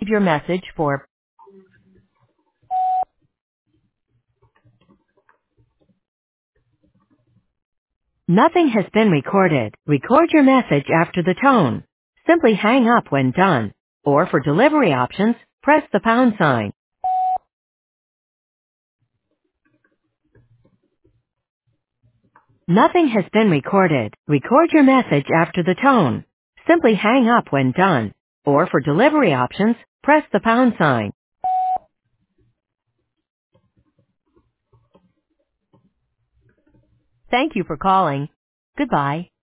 your message for nothing has been recorded. Record your message after the tone. Simply hang up when done. Or for delivery options, press the pound sign. Nothing has been recorded. Record your message after the tone. Simply hang up when done. Or for delivery options, press the pound sign. Thank you for calling. Goodbye.